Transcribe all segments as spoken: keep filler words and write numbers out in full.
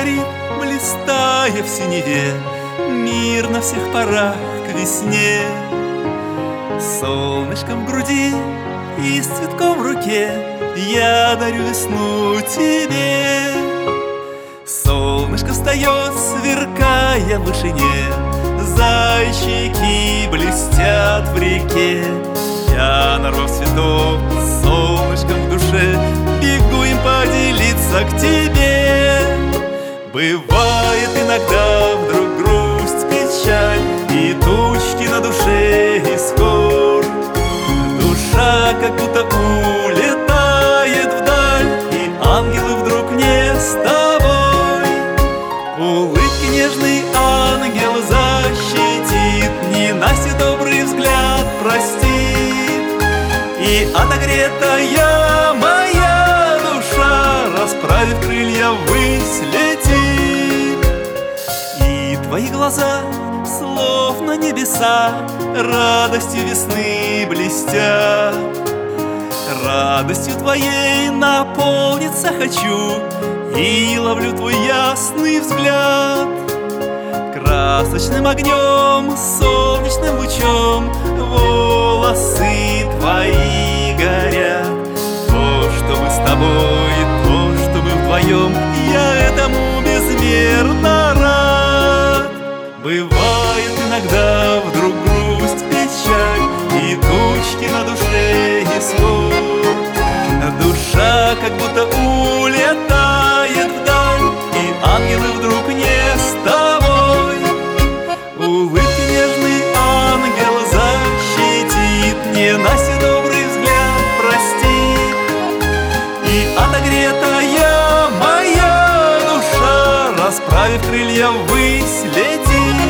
горит, блистая в синеве, мир на всех парах к весне. Солнышком в груди и с цветком в руке я дарю весну тебе. Солнышко встает, сверкая в вышине, зайчики блестят в реке. Я, нарвав цветов, солнышком в душе, бегу им поделиться к тебе. Бывает иногда вдруг грусть, печаль и тучки на душе исход. Душа как будто улетает вдаль, и ангелы вдруг не с тобой. Улыбки нежный ангел защитит, ненастье добрый взгляд простит, и отогретая моя душа, расправив крылья, ввысь летит. И твои глаза, словно небеса, радостью весны блестят. Радостью твоей наполниться хочу и ловлю твой ясный взгляд. Красочным огнем, солнечным лучом волосы твои горят. То, что мы с тобой, то, что мы вдвоем, я этому безмерно рад. Бывает иногда вдруг грусть, печаль и тучки на душе исход. Душа как будто улетает вдаль, и ангелы вдруг не с тобой. Улыбки нежный ангел защитит, ненастье добрый взгляд простит, и отогретая моя душа, расправив крылья, ввысь летит.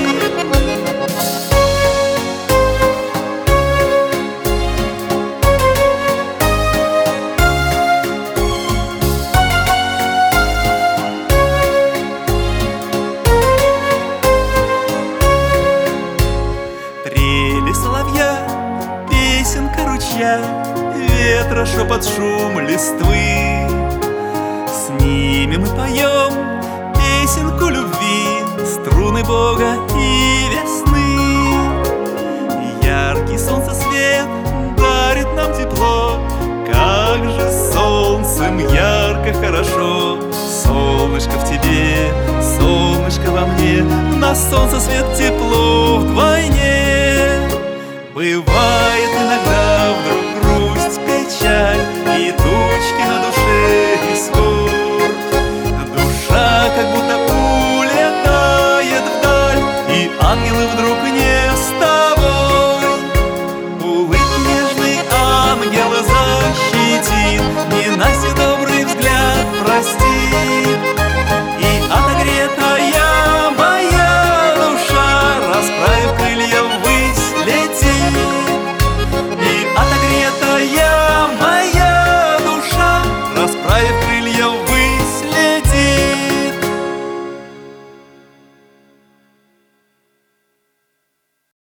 Трели соловья, песенка ручья, ветра шепот, шум листвы. С ними мы поем песенку любви, струны Бога и весны. Яркий солнцесвет дарит нам тепло, как же солнцем ярко хорошо. Солнышко в тебе, солнышко во мне, на солнце свет тепло вдвойне. Бывает иногда